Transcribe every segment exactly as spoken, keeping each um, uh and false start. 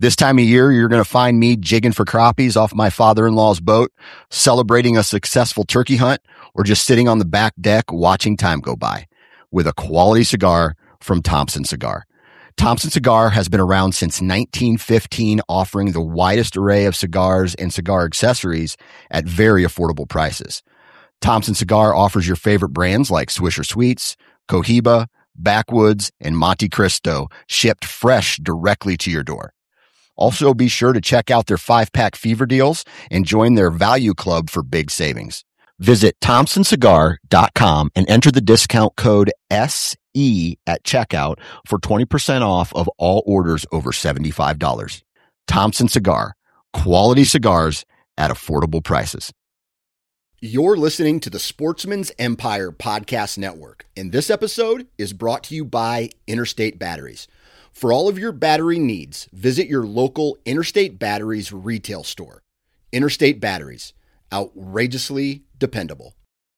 This time of year, you're going to find me jigging for crappies off my father-in-law's boat, celebrating a successful turkey hunt, or just sitting on the back deck watching time go by with a quality cigar from Thompson Cigar. Thompson Cigar has been around since nineteen fifteen, offering the widest array of cigars and cigar accessories at very affordable prices. Thompson Cigar offers your favorite brands like Swisher Sweets, Cohiba, Backwoods, and Monte Cristo, shipped fresh directly to your door. Also, be sure to check out their five-pack fever deals and join their value club for big savings. Visit thompson cigar dot com and enter the discount code S E at checkout for twenty percent off of all orders over seventy-five dollars. Thompson Cigar, quality cigars at affordable prices. You're listening to the Sportsman's Empire Podcast Network, and this episode is brought to you by Interstate Batteries. For all of your battery needs, visit your local Interstate Batteries retail store. Interstate Batteries, outrageously dependable.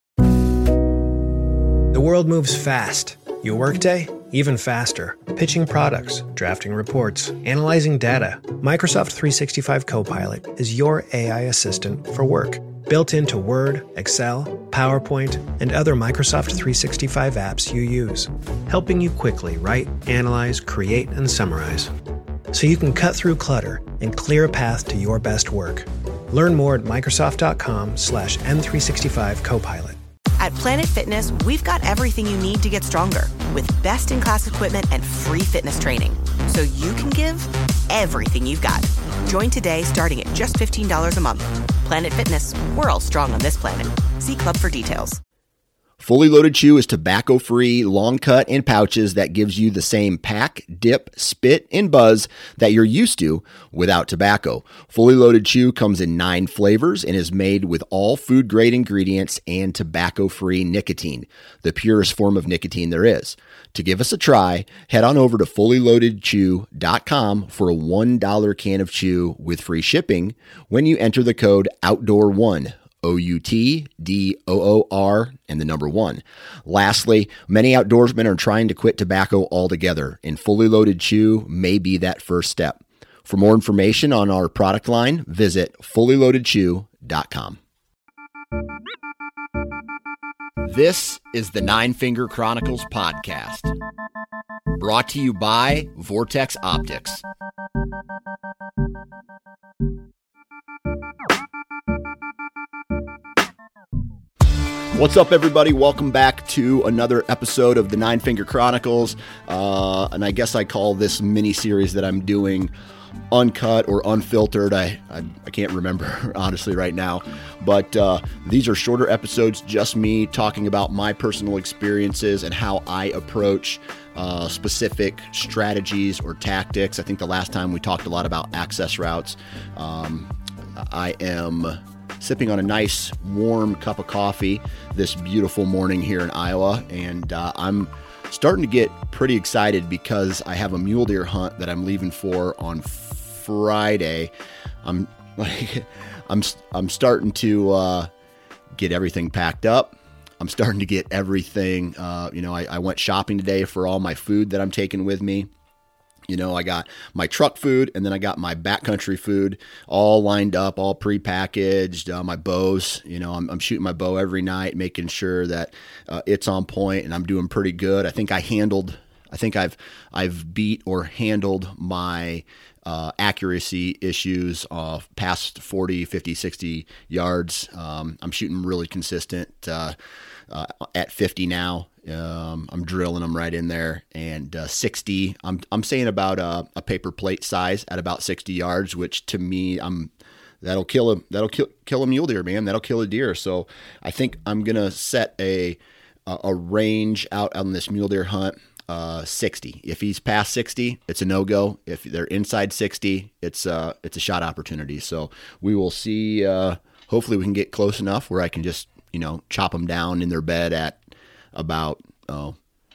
The world moves fast. Your workday, even faster. Pitching products, drafting reports, analyzing data. Microsoft three sixty-five Copilot is your A I assistant for work. Built into Word, Excel, PowerPoint, and other Microsoft three sixty-five apps you use, helping you quickly write, analyze, create, and summarize, so you can cut through clutter and clear a path to your best work. Learn more at Microsoft.com slash M365 Copilot. At Planet Fitness, we've got everything you need to get stronger with best-in-class equipment and free fitness training, so you can give everything you've got. Join today starting at just fifteen dollars a month. Planet Fitness, we're all strong on this planet. See Club for details. Fully Loaded Chew is tobacco-free, long cut in pouches that gives you the same pack, dip, spit, and buzz that you're used to without tobacco. Fully Loaded Chew comes in nine flavors and is made with all food-grade ingredients and tobacco-free nicotine, the purest form of nicotine there is. To give us a try, head on over to fully loaded chew dot com for a one dollar can of chew with free shipping when you enter the code outdoor one. O U T D O O R and the number one. Lastly, many outdoorsmen are trying to quit tobacco altogether, and Fully Loaded Chew may be that first step. For more information on our product line, visit fully loaded chew dot com. This is the Nine Finger Chronicles podcast, brought to you by Vortex Optics. What's up, everybody? Welcome back to another episode of the Nine Finger Chronicles. Uh, and I guess I call this mini-series that I'm doing uncut or unfiltered. I, I, I can't remember, honestly, right now. But uh, these are shorter episodes, just me talking about my personal experiences and how I approach uh, specific strategies or tactics. I think the last time we talked a lot about access routes. Um, I am sipping on a nice warm cup of coffee this beautiful morning here in Iowa, and uh, I'm starting to get pretty excited because I have a mule deer hunt that I'm leaving for on Friday. I'm like, I'm I'm starting to uh, get everything packed up. I'm starting to get everything. Uh, you know, I, I went shopping today for all my food that I'm taking with me. You know, I got my truck food, and then I got my backcountry food all lined up, all prepackaged. Uh, my bows, you know, I'm, I'm shooting my bow every night, making sure that uh, it's on point, and I'm doing pretty good. I think I handled, I think I've I've beat or handled my uh, accuracy issues uh, past forty, fifty, sixty yards. Um, I'm shooting really consistent uh, uh, at fifty now. Um, I'm drilling them right in there, and uh, sixty. I'm I'm saying about a, a paper plate size at about sixty yards, which to me, I'm that'll kill a that'll kill kill a mule deer, man. That'll kill a deer. So I think I'm gonna set a a, a range out on this mule deer hunt. Uh, sixty. If he's past sixty, it's a no go. If they're inside sixty, it's uh it's a shot opportunity. So we will see. Uh, hopefully, we can get close enough where I can just you know chop them down in their bed at about, oh,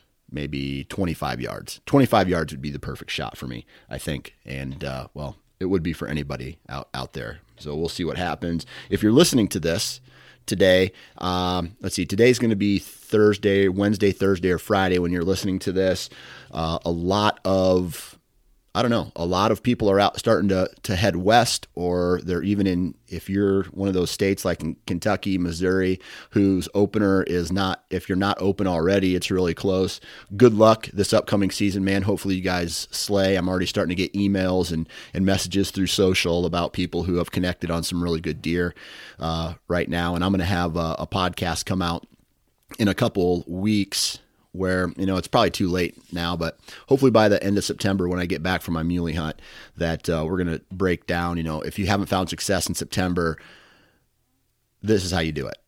maybe twenty-five yards. twenty-five yards would be the perfect shot for me, I think. And, uh, well, it would be for anybody out, out there. So we'll see what happens. If you're listening to this today, um, let's see, today's going to be Thursday, Wednesday, Thursday, or Friday when you're listening to this. Uh, a lot of I don't know, a lot of people are out starting to, to head west, or they're even in, if you're one of those states like in Kentucky, Missouri, whose opener is not, if you're not open already, it's really close. Good luck this upcoming season, man. Hopefully you guys slay. I'm already starting to get emails and, and messages through social about people who have connected on some really good deer uh, right now. And I'm going to have a, a podcast come out in a couple weeks where, you know, it's probably too late now, but hopefully by the end of September, when I get back from my muley hunt, that uh, we're going to break down, you know, if you haven't found success in September, this is how you do it.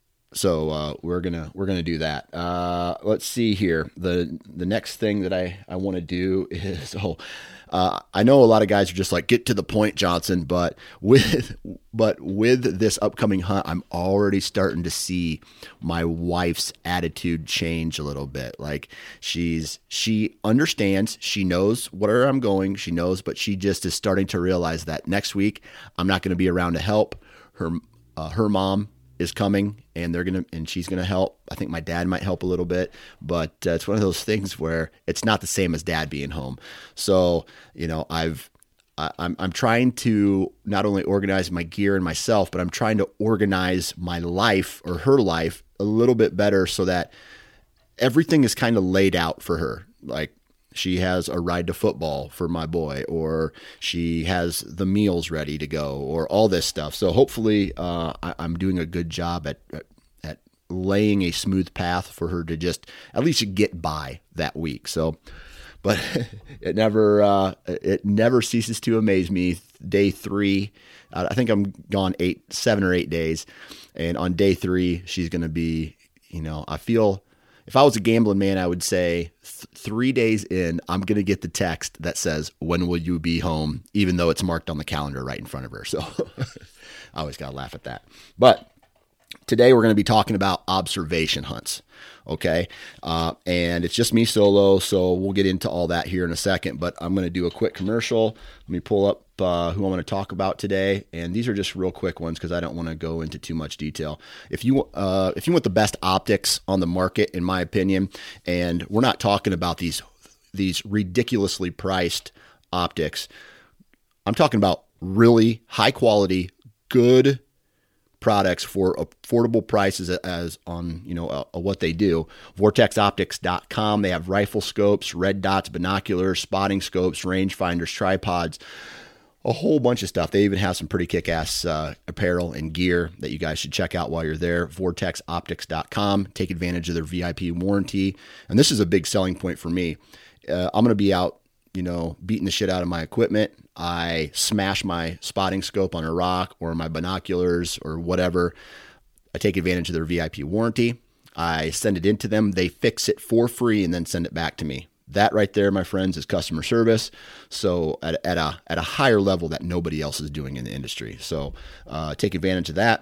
So uh, we're going to, we're going to do that. Uh, let's see here. The, the next thing that I, I want to do is, oh, Uh, I know a lot of guys are just like, get to the point, Johnson, but with, but with this upcoming hunt, I'm already starting to see my wife's attitude change a little bit. Like she's, she understands, she knows where I'm going, she knows, but she just is starting to realize that next week I'm not going to be around to help. Her, uh, her mom is coming and they're going to, and she's going to help. I think my dad might help a little bit, but uh, it's one of those things where it's not the same as dad being home. So, you know, I've, I, I'm, I'm trying to not only organize my gear and myself, but I'm trying to organize my life or her life a little bit better so that everything is kind of laid out for her. Like, she has a ride to football for my boy, or she has the meals ready to go, or all this stuff. So hopefully uh, I, I'm doing a good job at, at at laying a smooth path for her to just at least get by that week. So, but it never uh, it never ceases to amaze me. Day three, uh, I think I'm gone eight, seven or eight days, and on day three, she's going to be. You know, I feel. If I was a gambling man, I would say th- three days in, I'm going to get the text that says, when will you be home? Even though it's marked on the calendar right in front of her. So I always got to laugh at that. But today we're going to be talking about observation hunts. Okay. Uh, and it's just me solo. So we'll get into all that here in a second, but I'm going to do a quick commercial. Let me pull up uh, who I want to talk about today. And these are just real quick ones because I don't want to go into too much detail. If you, uh, if you want the best optics on the market, in my opinion, and we're not talking about these, these ridiculously priced optics, I'm talking about really high quality, good products for affordable prices as on, you know, uh, what they do. vortex optics dot com. They have rifle scopes, red dots, binoculars, spotting scopes, rangefinders, tripods, a whole bunch of stuff. They even have some pretty kick-ass uh, apparel and gear that you guys should check out while you're there. vortex optics dot com. Take advantage of their V I P warranty. And this is a big selling point for me. Uh, I'm going to be out, you know, beating the shit out of my equipment. I smash my spotting scope on a rock or my binoculars or whatever. I take advantage of their V I P warranty. I send it into them. They fix it for free and then send it back to me. That right there, my friends, is customer service. So at, at a at a higher level that nobody else is doing in the industry. So uh, take advantage of that.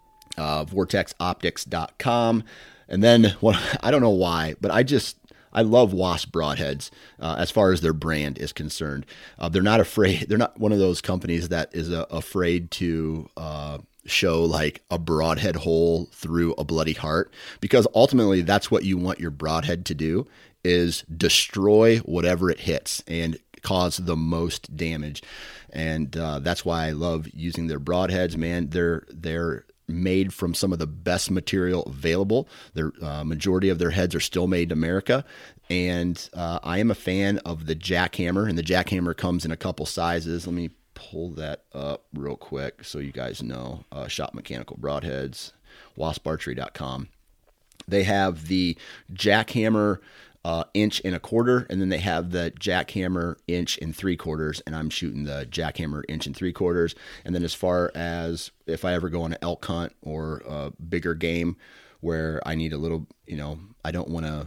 Uh, vortex optics dot com. And then, well, I don't know why, but I just, I love Wasp broadheads uh, as far as their brand is concerned. Uh, they're not afraid. They're not one of those companies that is uh, afraid to uh, show like a broadhead hole through a bloody heart, because ultimately that's what you want your broadhead to do, is destroy whatever it hits and cause the most damage. And uh, that's why I love using their broadheads, man. They're, they're, made from some of the best material available. The uh, majority of their heads are still made in America. And uh, I am a fan of the jackhammer, and the jackhammer comes in a couple sizes. Let me pull that up real quick so you guys know. Uh, Shop Mechanical Broadheads, wasp archery dot com. They have the jackhammer Uh, inch and a quarter, and then they have the jackhammer inch and three quarters, and I'm shooting the jackhammer inch and three quarters. And then as far as if I ever go on an elk hunt or a bigger game where I need a little, you know, I don't want to,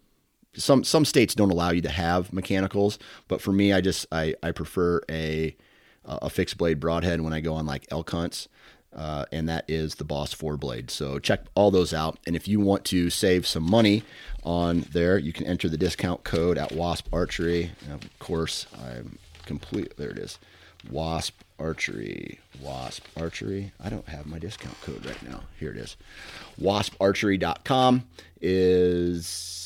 some some states don't allow you to have mechanicals, but for me, I just I I prefer a a fixed blade broadhead when I go on like elk hunts. Uh, and that is the Boss four blade. So check all those out. And if you want to save some money on there, you can enter the discount code at Wasp Archery. And of course, I'm complete. There it is. Wasp Archery. Wasp Archery. I don't have my discount code right now. Here it is. wasp archery dot com is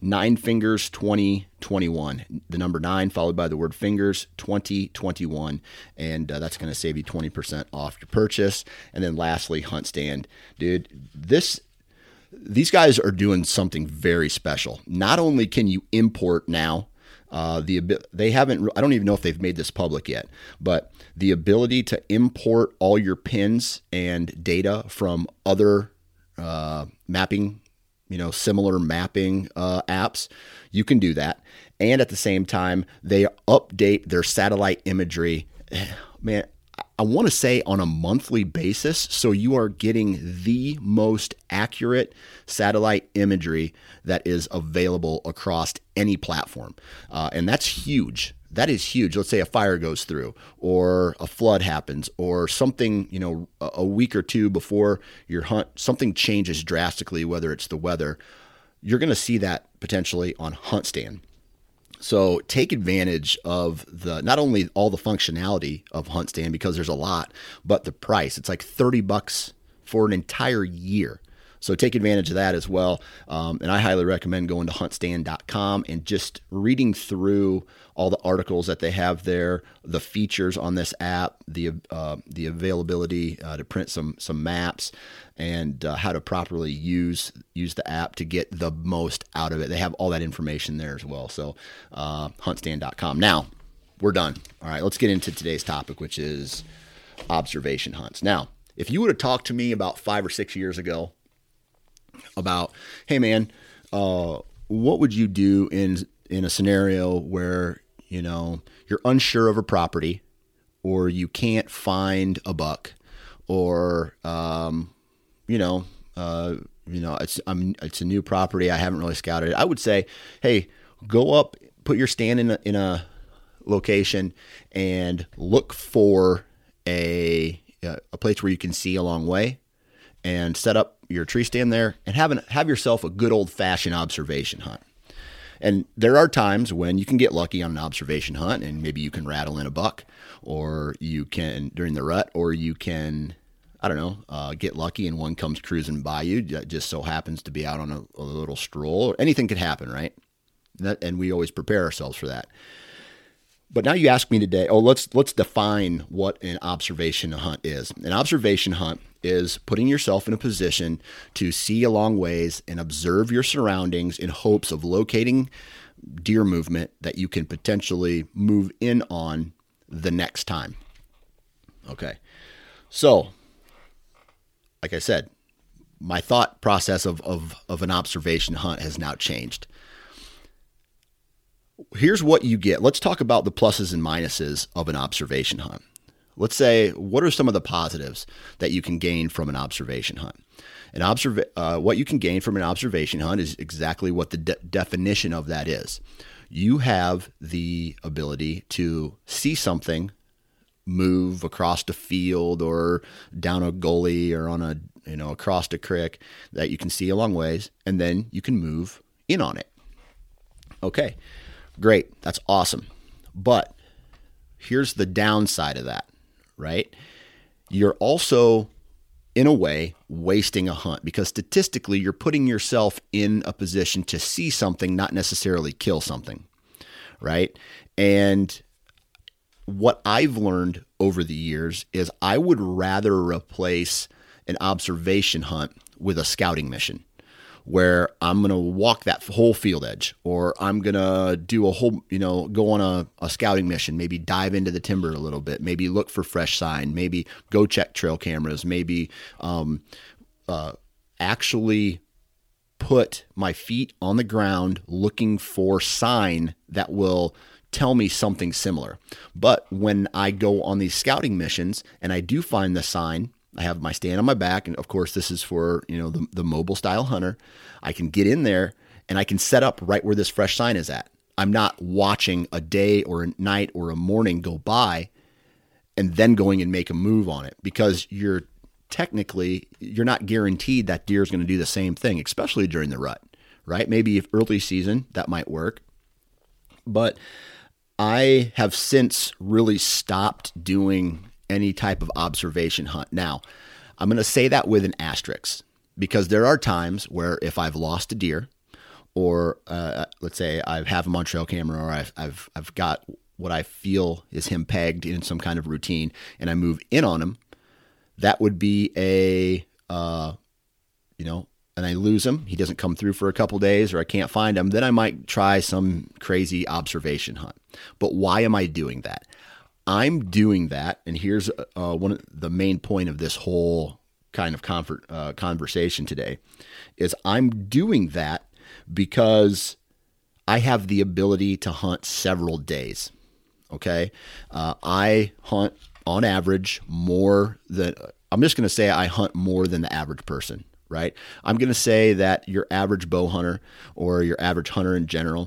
Nine Fingers twenty twenty-one. The number nine followed by the word fingers twenty twenty-one. And uh, that's going to save you twenty percent off your purchase. And then lastly, Hunt Stand. Dude, this these guys are doing something very special. Not only can you import now, uh, the they haven't, I don't even know if they've made this public yet, but the ability to import all your pins and data from other uh, mapping, you know, similar mapping uh, apps, you can do that. And at the same time, they update their satellite imagery, man, I want to say on a monthly basis. So you are getting the most accurate satellite imagery that is available across any platform. Uh, and that's huge. That is huge. Let's say a fire goes through or a flood happens or something, you know, a week or two before your hunt, something changes drastically, whether it's the weather. You're going to see that potentially on Hunt Stand. So take advantage of the not only all the functionality of Hunt Stand, because there's a lot, but the price. It's like thirty bucks for an entire year. So take advantage of that as well. Um, and I highly recommend going to hunt stand dot com and just reading through all the articles that they have there, the features on this app, the uh, the availability uh, to print some some maps, and uh, how to properly use use the app to get the most out of it. They have all that information there as well. So uh, hunt stand dot com. Now, we're done. All right, let's get into today's topic, which is observation hunts. Now, if you would have talked to me about five or six years ago about, hey man, uh, what would you do in in a scenario where, you know, you're unsure of a property, or you can't find a buck, or um, you know, uh, you know, it's I'm, it's a new property, I haven't really scouted it. I would say, hey, go up, put your stand in a, in a location, and look for a a place where you can see a long way, and set up your tree stand there, and have an, have yourself a good old fashioned observation hunt. And there are times when you can get lucky on an observation hunt, and maybe you can rattle in a buck, or you can during the rut, or you can, I don't know, uh, get lucky and one comes cruising by you that just so happens to be out on a, a little stroll. Anything could happen, right? That, and we always prepare ourselves for that. But now you ask me today, oh, let's let's define what an observation hunt is. An observation hunt is putting yourself in a position to see a long ways and observe your surroundings in hopes of locating deer movement that you can potentially move in on the next time. Okay. So, like I said, my thought process of, of, of an observation hunt has now changed. Here's what you get. Let's talk about the pluses and minuses of an observation hunt. Let's say, what are some of the positives that you can gain from an observation hunt? An observa- uh, what you can gain from an observation hunt is exactly what the de- definition of that is. You have the ability to see something move across the field or down a gully or on a, you know, across a creek that you can see a long ways, and then you can move in on it. Okay, great. That's awesome. But here's the downside of that. Right? You're also, in a way, wasting a hunt, because statistically, you're putting yourself in a position to see something, not necessarily kill something. Right? And what I've learned over the years is I would rather replace an observation hunt with a scouting mission, where I'm going to walk that whole field edge, or I'm going to do a whole, you know, go on a, a scouting mission, maybe dive into the timber a little bit, maybe look for fresh sign, maybe go check trail cameras, maybe um, uh, actually put my feet on the ground looking for sign that will tell me something similar. But when I go on these scouting missions and I do find the sign, I have my stand on my back, and of course this is for, you know, the, the mobile style hunter. I can get in there and I can set up right where this fresh sign is at. I'm not watching a day or a night or a morning go by and then going and make a move on it, because you're technically, you're not guaranteed that deer is going to do the same thing, especially during the rut, right? Maybe if early season, that might work. But I have since really stopped doing any type of observation hunt. Now, I'm going to say that with an asterisk, because there are times where if I've lost a deer, or uh, let's say I have a on trail camera, or I've, I've, I've got what I feel is him pegged in some kind of routine, and I move in on him, that would be a, uh, you know, and I lose him, he doesn't come through for a couple days, or I can't find him, then I might try some crazy observation hunt. But why am I doing that? I'm doing that, and here's uh, one of the main point of this whole kind of comfort, uh, conversation today, is I'm doing that because I have the ability to hunt several days. Okay. Uh, I hunt on average more than, I'm just going to say I hunt more than the average person, right? I'm going to say that your average bow hunter or your average hunter in general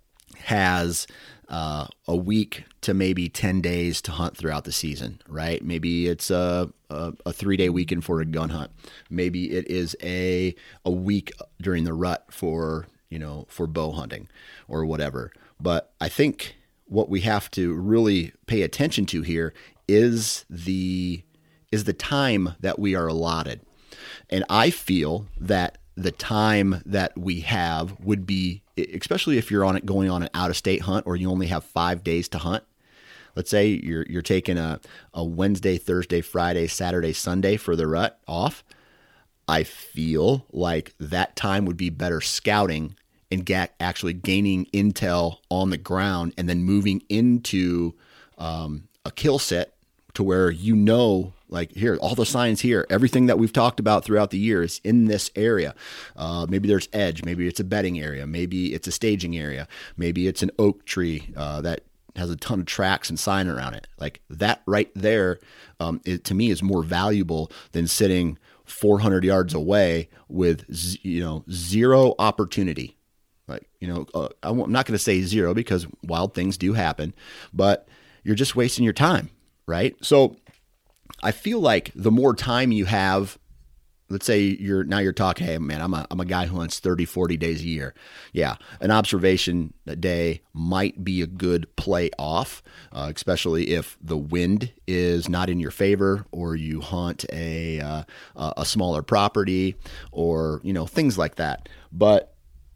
has uh, a week to maybe ten days to hunt throughout the season, right? Maybe it's a, a, a three-day weekend for a gun hunt. Maybe it is a a week during the rut for, you know, for bow hunting or whatever. But I think what we have to really pay attention to here is the is the time that we are allotted. And I feel that the time that we have would be, especially if you're on it going on an out-of-state hunt or you only have five days to hunt. Let's say you're you're taking a, a Wednesday, Thursday, Friday, Saturday, Sunday for the rut off. I feel like that time would be better scouting and get actually gaining intel on the ground and then moving into um, a kill set to where you know, like, here, all the signs here, everything that we've talked about throughout the year is in this area. Uh, maybe there's edge, maybe it's a bedding area, maybe it's a staging area, maybe it's an oak tree uh, that has a ton of tracks and sign around it. Like that right there, um, it, to me, is more valuable than sitting four hundred yards away with, z- you know, zero opportunity. Like, you know, uh, I'm not going to say zero because wild things do happen, but you're just wasting your time, right? So I feel like the more time you have, let's say you're now you're talking, hey man, I'm a, I'm a guy who hunts thirty, forty days a year. Yeah. An observation a day might be a good play off, uh, especially if the wind is not in your favor, or you hunt a, uh, a smaller property, or, you know, things like that. But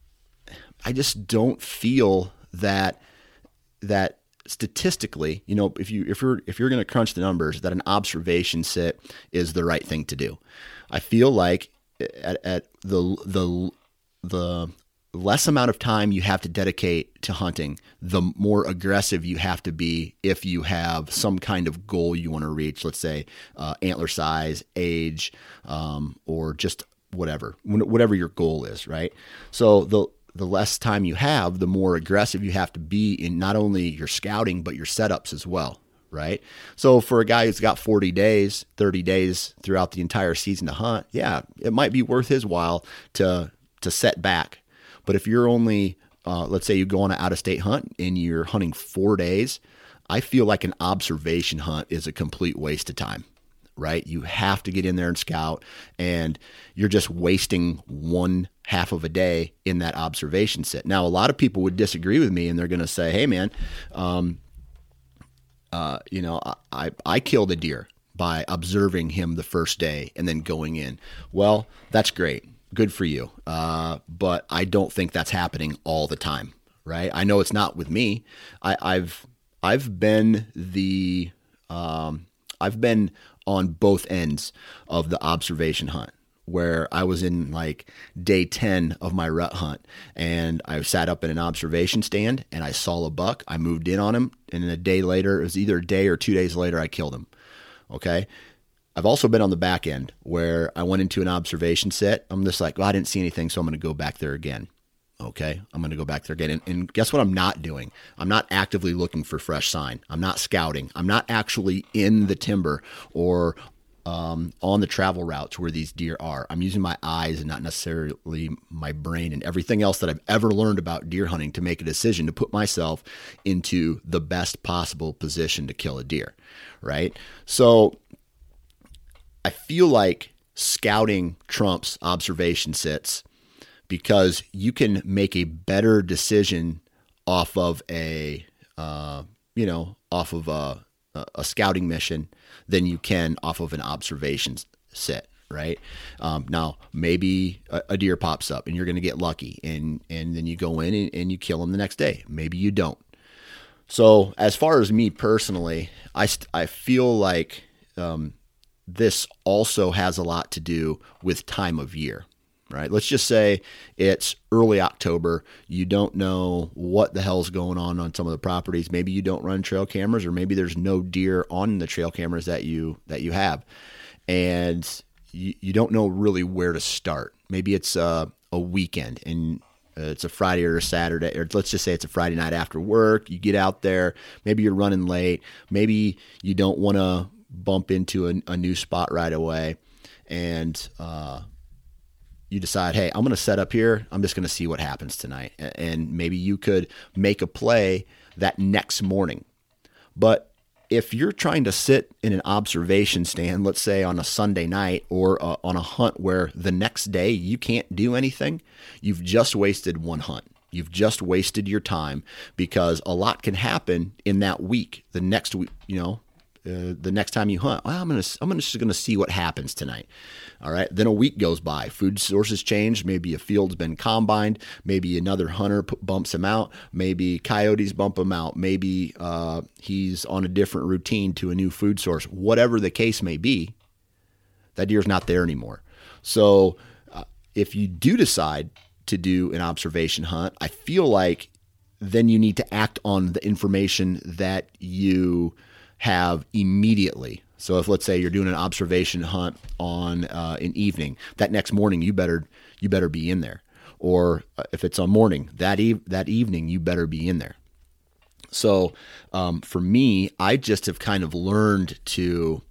I just don't feel that, that, statistically, you know, if you if you're if you're going to crunch the numbers, that an observation sit is the right thing to do. I feel like at, at the the the less amount of time you have to dedicate to hunting, the more aggressive you have to be if you have some kind of goal you want to reach. Let's say uh, antler size, age, um, or just whatever whatever your goal is, right? So the the less time you have, the more aggressive you have to be in not only your scouting, but your setups as well, right? So for a guy who's got forty days, thirty days throughout the entire season to hunt, yeah, it might be worth his while to to set back. But if you're only, uh, let's say you go on an out-of-state hunt and you're hunting four days, I feel like an observation hunt is a complete waste of time. Right? You have to get in there and scout, and you're just wasting one half of a day in that observation sit. Now, a lot of people would disagree with me, and they're going to say, hey man, um, uh, you know, I, I killed a deer by observing him the first day and then going in. Well, that's great. Good for you. Uh, but I don't think that's happening all the time. Right? I know it's not with me. I, I've, I've been the, um, I've been on both ends of the observation hunt, where I was in like day ten of my rut hunt, and I sat up in an observation stand and I saw a buck. I moved in on him, and then a day later, it was either a day or two days later, I killed him. Okay. I've also been on the back end where I went into an observation set. I'm just like, well, I didn't see anything, so I'm going to go back there again. Okay, I'm going to go back there again. And, and guess what I'm not doing? I'm not actively looking for fresh sign. I'm not scouting. I'm not actually in the timber or um, on the travel routes where these deer are. I'm using my eyes and not necessarily my brain and everything else that I've ever learned about deer hunting to make a decision to put myself into the best possible position to kill a deer, right? So I feel like scouting trumps observation sits, because you can make a better decision off of a, uh, you know, off of a, a scouting mission than you can off of an observation set, right? Um, now, maybe a, a deer pops up and you're going to get lucky, and, and then you go in and, and you kill him the next day. Maybe you don't. So as far as me personally, I, st- I feel like um, this also has a lot to do with time of year, right? Let's just say it's early October. You don't know what the hell's going on on some of the properties. Maybe you don't run trail cameras, or maybe there's no deer on the trail cameras that you that you have. And you, you don't know really where to start. Maybe it's a, a weekend and it's a Friday or a Saturday, or let's just say it's a Friday night after work. You get out there, maybe you're running late. Maybe you don't want to bump into a, a new spot right away. And uh, you decide, hey, I'm going to set up here. I'm just going to see what happens tonight. And maybe you could make a play that next morning. But if you're trying to sit in an observation stand, let's say on a Sunday night, or uh, on a hunt where the next day you can't do anything, you've just wasted one hunt. You've just wasted your time, because a lot can happen in that week. The next week, you know, uh, the next time you hunt, well, I'm gonna, I'm gonna, just gonna see what happens tonight. All right. Then a week goes by. Food sources change. Maybe a field's been combined. Maybe another hunter p- bumps him out. Maybe coyotes bump him out. Maybe uh, he's on a different routine to a new food source. Whatever the case may be, that deer's not there anymore. So uh, if you do decide to do an observation hunt, I feel like then you need to act on the information that you have immediately. So if, let's say, you're doing an observation hunt on uh, an evening, that next morning you better you better be in there. Or uh, if it's a morning, that eve- that evening you better be in there. So um, for me, I just have kind of learned to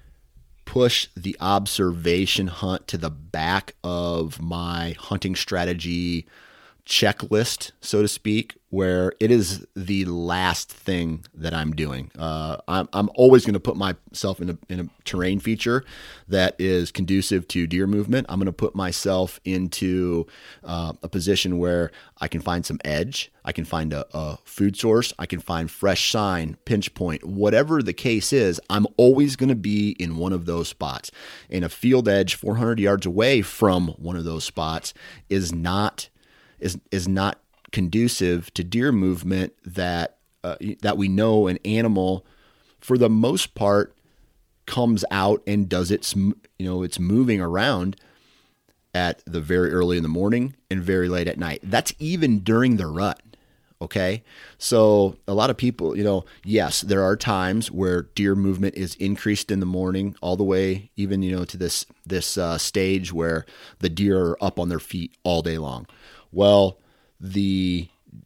push the observation hunt to the back of my hunting strategy checklist, so to speak, where it is the last thing that I'm doing. Uh, I'm, I'm always going to put myself in a, in a terrain feature that is conducive to deer movement. I'm going to put myself into uh, a position where I can find some edge. I can find a, a food source. I can find fresh sign, pinch point, whatever the case is. I'm always going to be in one of those spots. And a field edge four hundred yards away from one of those spots is not is is not conducive to deer movement that uh, that we know an animal, for the most part, comes out and does its, you know, it's moving around at the very early in the morning and very late at night. That's even during the rut. Okay. So a lot of people, you know, yes, there are times where deer movement is increased in the morning, all the way even, you know, to this, this uh, stage where the deer are up on their feet all day long. Well, the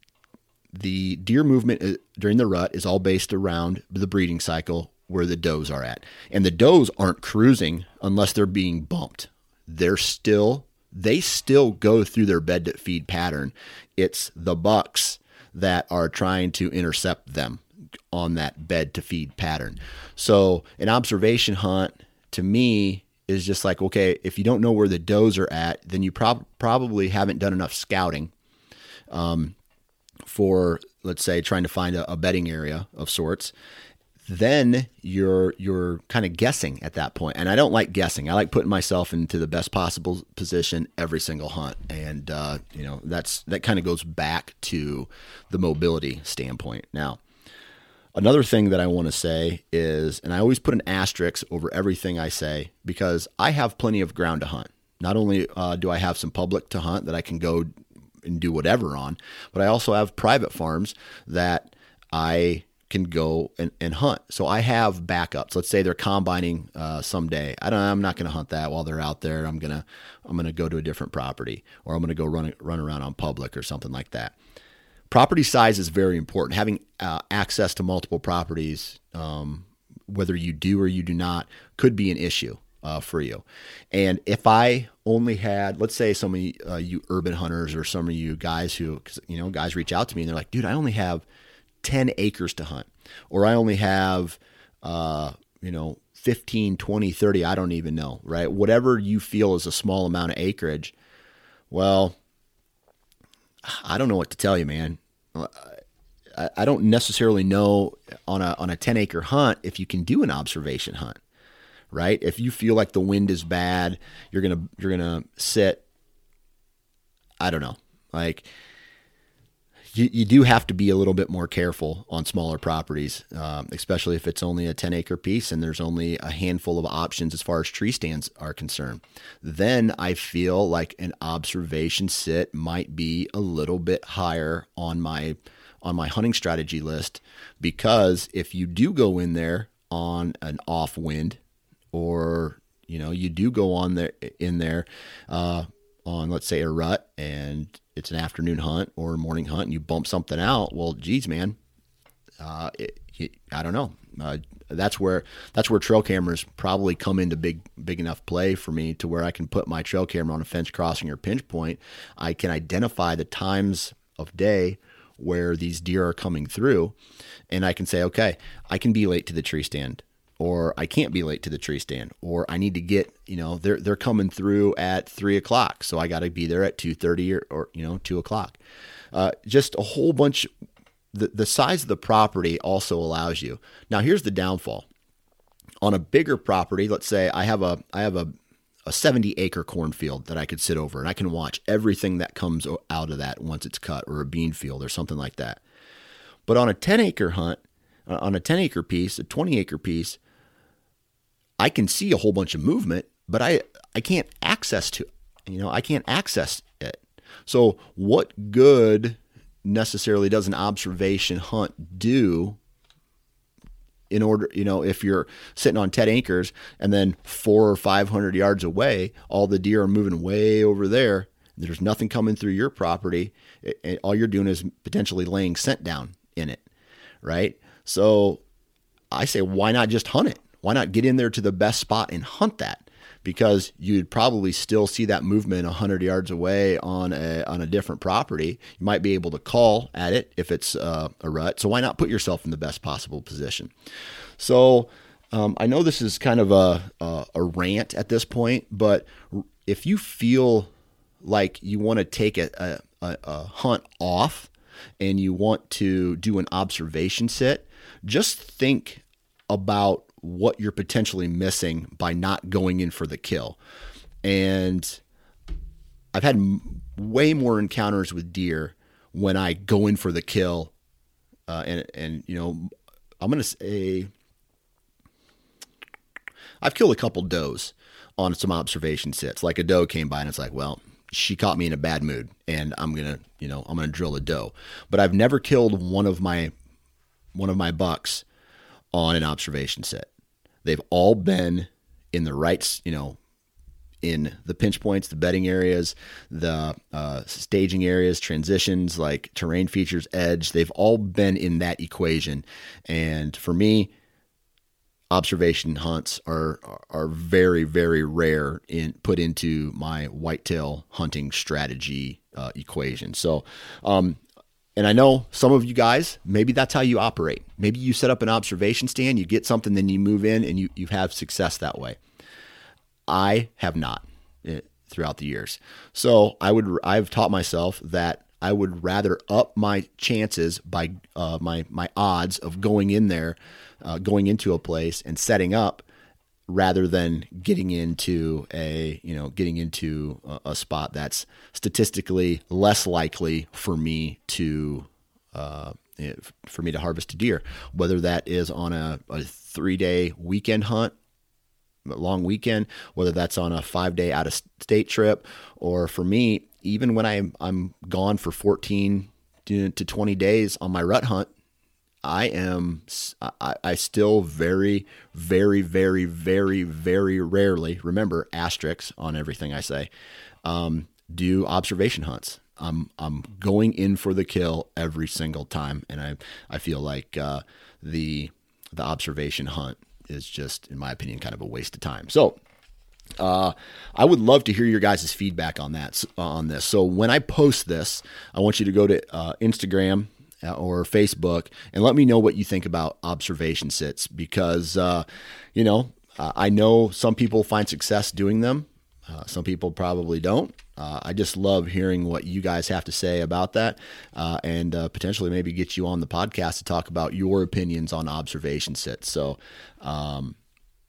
the deer movement during the rut is all based around the breeding cycle where the does are at. And the does aren't cruising unless they're being bumped. They're still, they still go through their bed to feed pattern. It's the bucks that are trying to intercept them on that bed to feed pattern. So an observation hunt, to me, is just like, okay, if you don't know where the does are at, then you prob- probably haven't done enough scouting um, for, let's say, trying to find a, a bedding area of sorts. Then you're you're kind of guessing at that point. And I don't like guessing. I like putting myself into the best possible position every single hunt. And uh, you know, that's that kind of goes back to the mobility standpoint. Now, another thing that I want to say is, and I always put an asterisk over everything I say, because I have plenty of ground to hunt. Not only uh, do I have some public to hunt that I can go and do whatever on, but I also have private farms that I can go and, and hunt. So I have backups. Let's say they're combining uh, someday. I don't. I'm not going to hunt that while they're out there. I'm gonna. I'm gonna go to a different property, or I'm gonna go run run around on public or something like that. Property size is very important. Having uh, access to multiple properties, um, whether you do or you do not, could be an issue uh, for you. And if I only had, let's say some of you, uh, you urban hunters, or some of you guys who, you know, guys reach out to me and they're like, dude, I only have ten acres to hunt, or I only have, uh, you know, fifteen, twenty, thirty, I don't even know, right? Whatever you feel is a small amount of acreage. Well, I don't know what to tell you, man. I don't necessarily know on a on a ten acre hunt if you can do an observation hunt, right? If you feel like the wind is bad, you're gonna you're gonna sit. I don't know, like. You, you do have to be a little bit more careful on smaller properties, um, especially if it's only a ten acre piece and there's only a handful of options as far as tree stands are concerned. Then I feel like an observation sit might be a little bit higher on my on my hunting strategy list, because if you do go in there on an off wind, or you know you do go on there in there uh, on, let's say, a rut, and it's an afternoon hunt or a morning hunt, and you bump something out, well, geez, man, uh, it, it, I don't know. Uh, that's where that's where trail cameras probably come into big big enough play for me, to where I can put my trail camera on a fence crossing or pinch point. I can identify the times of day where these deer are coming through, and I can say, okay, I can be late to the tree stand, or I can't be late to the tree stand, or I need to get, you know, they're they're coming through at three o'clock, so I got to be there at two thirty or, or you know two o'clock. Uh, just a whole bunch. The the size of the property also allows you. Now, here's the downfall. On a bigger property, let's say I have a I have a a seventy acre cornfield that I could sit over, and I can watch everything that comes out of that once it's cut, or a bean field or something like that. But on a ten acre hunt, on a ten acre piece, a twenty acre piece, I can see a whole bunch of movement, but I, I can't access to, you know, I can't access it. So what good necessarily does an observation hunt do in order, you know, if you're sitting on ten acres and then four or five hundred yards away, all the deer are moving way over there. There's nothing coming through your property. And all you're doing is potentially laying scent down in it. Right. So I say, why not just hunt it? Why not get in there to the best spot and hunt that? Because you'd probably still see that movement one hundred yards away on a on a different property. You might be able to call at it if it's uh, a rut. So why not put yourself in the best possible position? So um, I know this is kind of a, a a rant at this point, but if you feel like you want to take a, a, a hunt off and you want to do an observation sit, just think about what you're potentially missing by not going in for the kill. And I've had m- way more encounters with deer when I go in for the kill. Uh, and, and, you know, I'm going to say I've killed a couple does on some observation sits. Like a doe came by and it's like, well, she caught me in a bad mood and I'm going to, you know, I'm going to drill a doe. But I've never killed one of my, one of my bucks on an observation sit. They've all been in the right, you know, in the pinch points, the bedding areas, the uh, staging areas, transitions, like terrain features, edge. They've all been in that equation. And for me, observation hunts are are very, very rare in put into my whitetail hunting strategy uh, equation. So, um, and I know some of you guys, maybe that's how you operate. Maybe you set up an observation stand, you get something, then you move in and you, you have success that way. I have not throughout the years. So I would, I've taught myself that I would rather up my chances by uh, my, my odds of going in there, uh, going into a place and setting up, rather than getting into a, you know, getting into a, a spot that's statistically less likely for me to, uh, for me to harvest a deer, whether that is on a, a three day weekend hunt, a long weekend, whether that's on a five day out of state trip, or for me, even when I'm, I'm gone for fourteen to twenty days on my rut hunt, I am, I, I still very, very, very, very, very rarely, remember asterisks on everything I say, um, do observation hunts. I'm, I'm going in for the kill every single time. And I, I feel like, uh, the, the observation hunt is just, in my opinion, kind of a waste of time. So, uh, I would love to hear your guys' feedback on that, on this. So when I post this, I want you to go to, uh, Instagram or Facebook and let me know what you think about observation sits, because, uh, you know, uh, I know some people find success doing them. Uh, some people probably don't. Uh, I just love hearing what you guys have to say about that, uh, and uh, potentially maybe get you on the podcast to talk about your opinions on observation sits. So, um,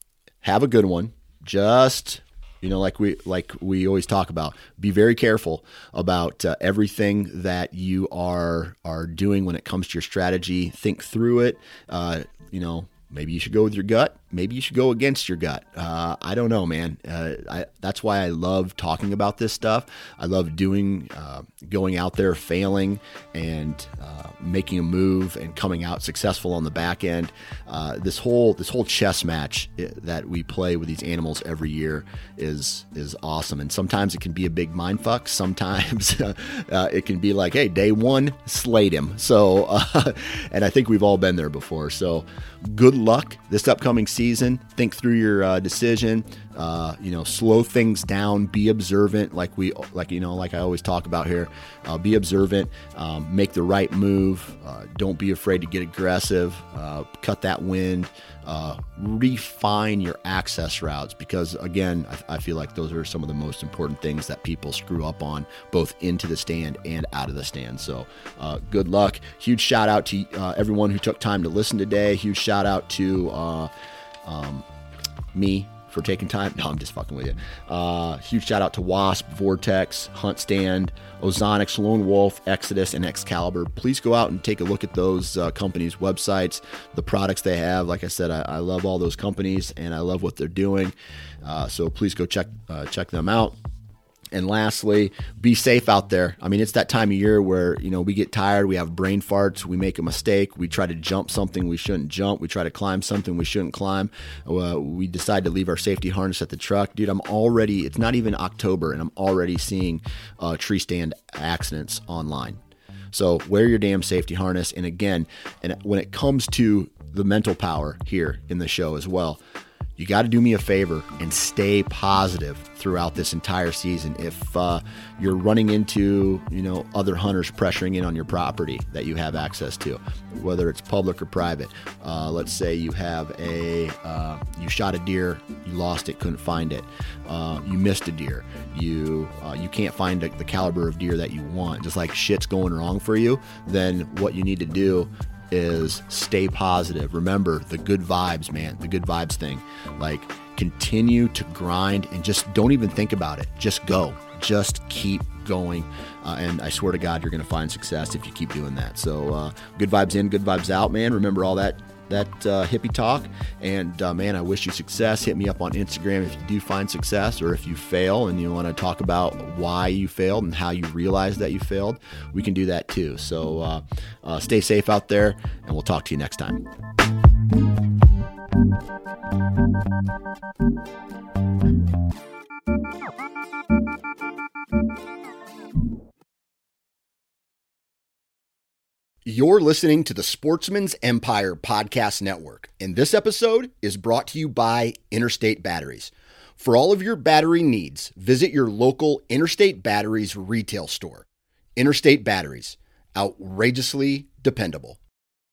have a good one. Just, you know, like we like we always talk about, be very careful about uh, everything that you are are doing when it comes to your strategy. Think through it. Uh, you know, maybe you should go with your gut. Maybe you should go against your gut. Uh, I don't know, man. Uh, I, that's why I love talking about this stuff. I love doing, uh, going out there, failing, and uh, making a move and coming out successful on the back end. Uh, this whole this whole chess match that we play with these animals every year is is awesome. And sometimes it can be a big mindfuck. Sometimes uh, it can be like, hey, day one, slayed him. So, uh, and I think we've all been there before. So, good luck this upcoming season. Think through your uh, decision. Uh, you know, slow things down. Be observant, like we, like you know, like I always talk about here. Uh, be observant. Um, make the right move. Uh, don't be afraid to get aggressive. Uh, cut that wind. Uh, refine your access routes, because again, I, I feel like those are some of the most important things that people screw up on, both into the stand and out of the stand. So, uh, good luck. Huge shout out to uh, everyone who took time to listen today. Huge shout out to uh, um, me for taking time. No, I'm just fucking with you. Uh, huge shout out to Wasp, Vortex, Hunt Stand, Ozonics, Lone Wolf, Exodus, and Excalibur. Please go out and take a look at those uh, companies' websites, the products they have. Like I said, I, I love all those companies and I love what they're doing. Uh, so please go check uh, check them out. And lastly, be safe out there. I mean, it's that time of year where, you know, we get tired, we have brain farts, we make a mistake, we try to jump something we shouldn't jump, we try to climb something we shouldn't climb, uh, we decide to leave our safety harness at the truck. Dude, I'm already, it's not even October, and I'm already seeing uh, tree stand accidents online. So wear your damn safety harness. And again, and when it comes to the mental power here in the show as well, you got to do me a favor and stay positive throughout this entire season. If uh, you're running into, you know, other hunters pressuring in on your property that you have access to, whether it's public or private, uh, let's say you have a, uh, you shot a deer, you lost it, couldn't find it, uh, you missed a deer, you uh, you can't find the, the caliber of deer that you want, just like shit's going wrong for you, then what you need to do is stay positive. Remember the good vibes, man, the good vibes thing. Like, continue to grind and just don't even think about it. Just go. Just keep going. Uh, and I swear to God, you're going to find success if you keep doing that. So uh, good vibes in, good vibes out, man. Remember all that that uh, hippie talk. And uh, man, I wish you success. Hit me up on Instagram if you do find success, or if you fail and you want to talk about why you failed and how you realized that you failed. We can do that too. So uh, uh, stay safe out there, and we'll talk to you next time. You're listening to the Sportsman's Empire Podcast Network, and this episode is brought to you by Interstate Batteries. For all of your battery needs, visit your local Interstate Batteries retail store. Interstate Batteries, outrageously dependable.